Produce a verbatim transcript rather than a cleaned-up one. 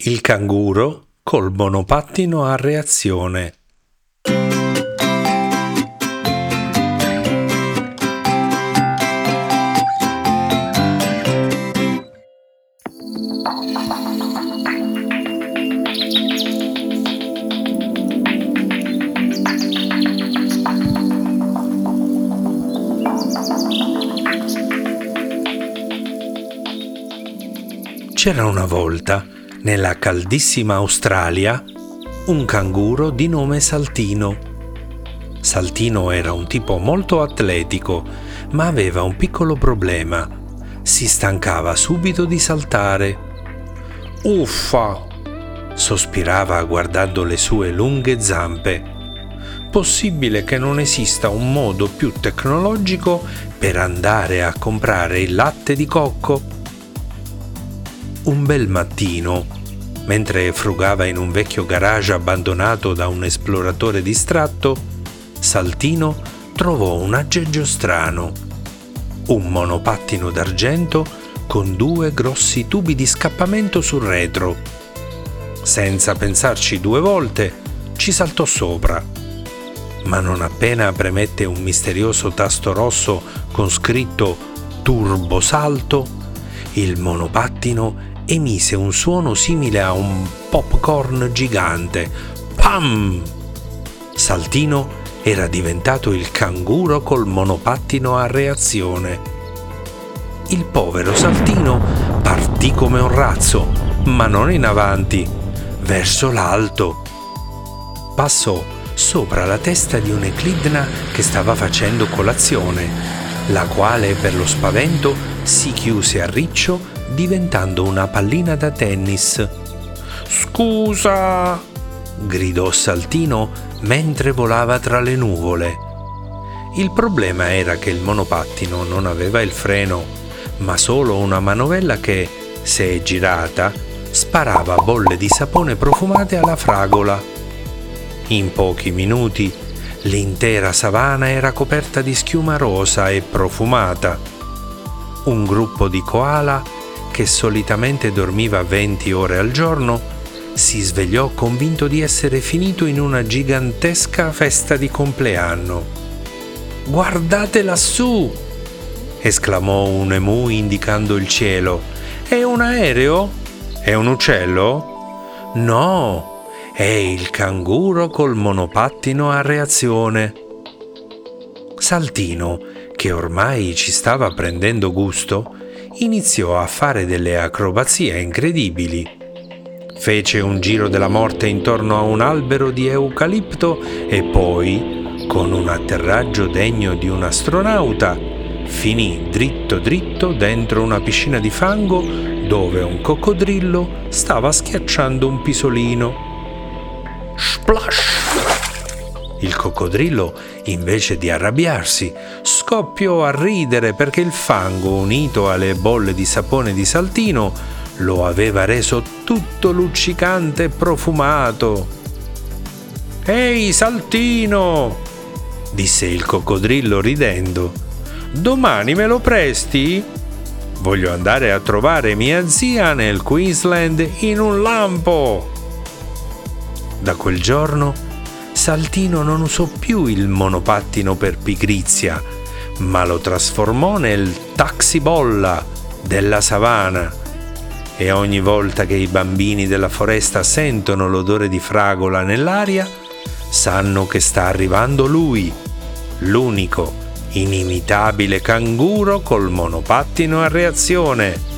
Il canguro col monopattino a reazione. C'era una volta, nella caldissima Australia, un canguro di nome Saltino. Saltino era un tipo molto atletico, ma aveva un piccolo problema. Si stancava subito di saltare. «Uffa!» sospirava guardando le sue lunghe zampe. «Possibile che non esista un modo più tecnologico per andare a comprare il latte di cocco?» Un bel mattino, mentre frugava in un vecchio garage abbandonato da un esploratore distratto, Saltino trovò un aggeggio strano. Un monopattino d'argento con due grossi tubi di scappamento sul retro. Senza pensarci due volte, ci saltò sopra. Ma non appena premette un misterioso tasto rosso con scritto Turbo Salto, il monopattino emise un suono simile a un popcorn gigante. Pam! Saltino era diventato il canguro col monopattino a reazione. Il povero Saltino partì come un razzo, ma non in avanti, verso l'alto. Passò sopra la testa di un'eclidna che stava facendo colazione, la quale per lo spavento si chiuse a riccio diventando una pallina da tennis. «Scusa!» gridò Saltino mentre volava tra le nuvole. Il problema era che il monopattino non aveva il freno, ma solo una manovella che, se girata, sparava bolle di sapone profumate alla fragola. In pochi minuti l'intera savana era coperta di schiuma rosa e profumata. Un gruppo di koala, che solitamente dormiva venti ore al giorno, si svegliò convinto di essere finito in una gigantesca festa di compleanno. «Guardate lassù!» esclamò un emu indicando il cielo. «È un aereo? È un uccello?» «No, è il canguro col monopattino a reazione». Saltino, che ormai ci stava prendendo gusto, iniziò a fare delle acrobazie incredibili. Fece un giro della morte intorno a un albero di eucalipto e poi, con un atterraggio degno di un astronauta, finì dritto dritto dentro una piscina di fango dove un coccodrillo stava schiacciando un pisolino. Splash! Il coccodrillo, invece di arrabbiarsi, scoppiò a ridere perché il fango, unito alle bolle di sapone di Saltino, lo aveva reso tutto luccicante e profumato. «Ehi, Saltino!» disse il coccodrillo ridendo. «Domani me lo presti? Voglio andare a trovare mia zia nel Queensland in un lampo!» Da quel giorno Saltino non usò più il monopattino per pigrizia, ma lo trasformò nel taxibolla della savana. E ogni volta che i bambini della foresta sentono l'odore di fragola nell'aria, sanno che sta arrivando lui, l'unico, inimitabile canguro col monopattino a reazione.